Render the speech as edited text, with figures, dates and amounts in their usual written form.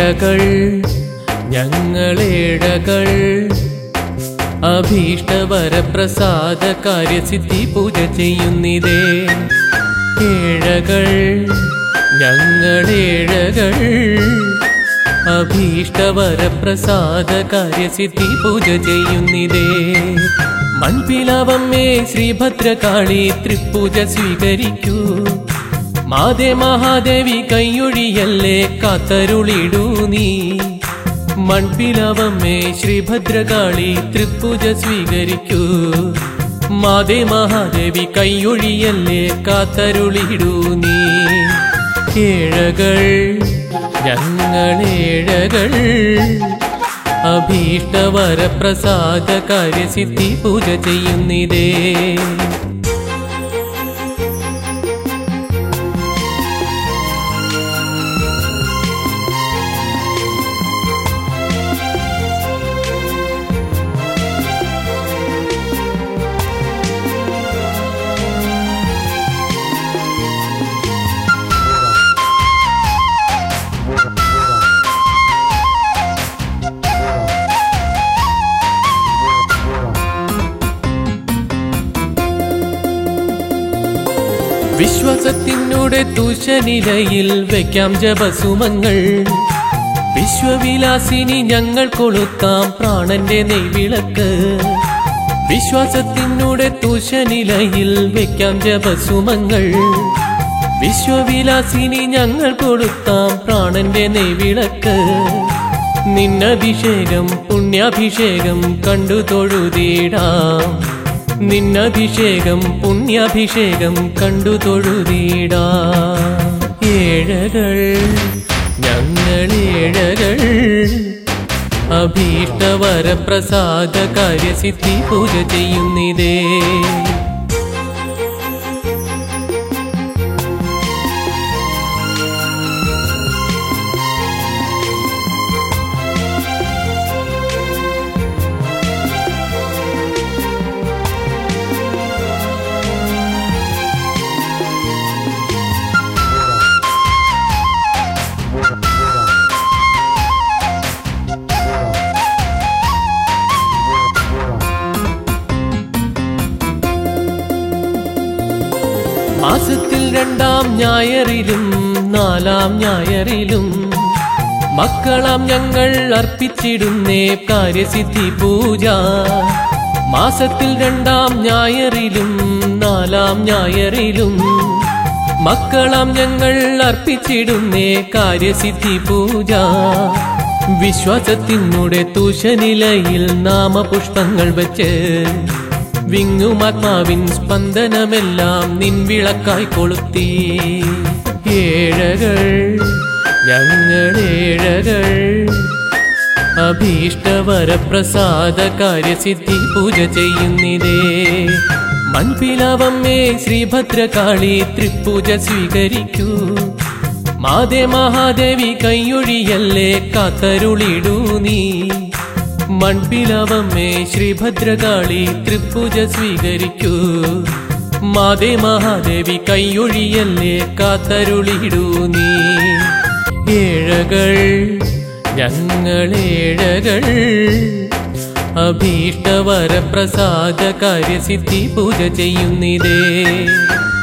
ഏഴകൾ ഞങ്ങളേഴകൾ അഭീഷ്ടവരപ്രസാദ കാര്യസിദ്ധി പൂജ ചെയ്യുന്നിതേ. ഏഴകൾ ഞങ്ങളേഴകൾ അഭീഷ്ടവരപ്രസാദ കാര്യസിദ്ധി പൂജ ചെയ്യുന്നിതേ. മൺപിലാവമ്മേ ശ്രീഭദ്രകാളി തൃപ്പൂജ സ്വീകരിക്കൂ. മാതേ മഹാദേവി കൈയൊഴിയല്ലേ കാത്തരുളിടൂ നീ. മൺപിലാവമ്മേ ശ്രീഭദ്രകാളി തൃപ്പൂജ സ്വീകരിക്കൂ. മാതേ മഹാദേവി കൈയൊഴിയല്ലേ കാത്തരുളിടൂ നീ. ഏഴകൾ ഞങ്ങളേഴകൾ അഭീഷ്ടവരപ്രസാദ കാര്യസിദ്ധി പൂജ ചെയ്യുന്നിതേ. വിശ്വാസത്തിനൂടെ തുശനിലയിൽ വയ്ക്കാം ജപസുമങ്ങൾ. വിശ്വവിലാസിനി ഞങ്ങൾ കൊളുത്താം പ്രാണന്റെ നെയ്വിളക്ക്. വിശ്വാസത്തിനൂടെ തുശനിലയിൽ വയ്ക്കാം ജപസുമങ്ങൾ. വിശ്വവിലാസിനി ഞങ്ങൾ കൊളുത്താം പ്രാണന്റെ നെയ്വിളക്ക്. നിന്നഭിഷേകം പുണ്യാഭിഷേകം കണ്ടു തൊഴുതിടാം. നിന്നഭിഷേകം പുണ്യാഭിഷേകം കണ്ടു തൊഴുതിടാം. ഏഴകൾ ഞങ്ങളേഴകൾ അഭീഷ്ടവരപ്രസാദ കാര്യസിദ്ധി പൂജ ചെയ്യുന്നിതേ. മാസത്തിൽ 2-ാം ഞായറിലും 4-ാം ഞായറിലും മക്കളാം ഞങ്ങൾ അർപ്പിച്ചിടുന്നേ കാര്യസിദ്ധി പൂജ. മാസത്തിൽ 2-ാം ഞായറിലും 4-ാം ഞായറിലും മക്കളാം ഞങ്ങൾ അർപ്പിച്ചിടുന്നേ കാര്യസിദ്ധി പൂജ. വിശ്വാസത്തിനൂടെ തുശനിലയിൽ നാമപുഷ്പങ്ങൾ വച്ച് വിങ്ങുമാത്മാവിൻ സ്പന്ദനമെല്ലാം നിൻവിളക്കായി കൊളുത്തി. ഏഴകൾ ഞങ്ങളേഴകൾ അഭീഷ്ടവരപ്രസാദ കാര്യസിദ്ധി പൂജ ചെയ്യുന്നിതേ. മൺപിലാവമ്മേ ശ്രീഭദ്രകാളി തൃപ്പൂജ സ്വീകരിക്കൂ. മാതേ മഹാദേവി കൈയൊഴിയല്ലേ കാത്തരുളിടൂ നീ. മൺപിലാവമ്മേ ശ്രീഭദ്രകാളി തൃപ്പൂജ സ്വീകരിക്കൂ. മാതേ മഹാദേവി കൈയൊഴിയല്ലേ കാത്തരുളിടൂ നീ. ഏഴകൾ ഞങ്ങളേഴകൾ അഭീഷ്ടവരപ്രസാദ കാര്യസിദ്ധി പൂജ ചെയ്യുന്നിതേ.